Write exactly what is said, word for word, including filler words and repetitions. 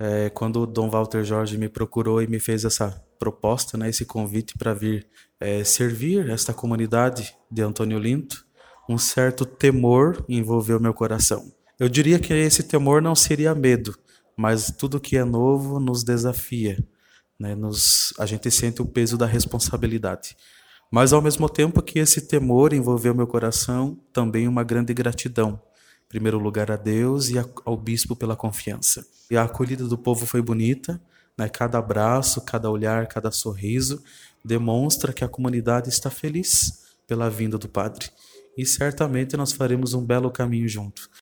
É, quando o Dom Walter Jorge me procurou e me fez essa proposta, né, esse convite para vir é, servir esta comunidade de Antônio Olinto, um certo temor envolveu meu coração. Eu diria que esse temor não seria medo, mas tudo que é novo nos desafia, né? Nos, a gente sente o peso da responsabilidade. Mas ao mesmo tempo que esse temor envolveu meu coração, também uma grande gratidão. Em primeiro lugar a Deus e ao bispo pela confiança. E a acolhida do povo foi bonita, né? Cada abraço, cada olhar, cada sorriso demonstra que a comunidade está feliz pela vinda do padre. E certamente nós faremos um belo caminho junto.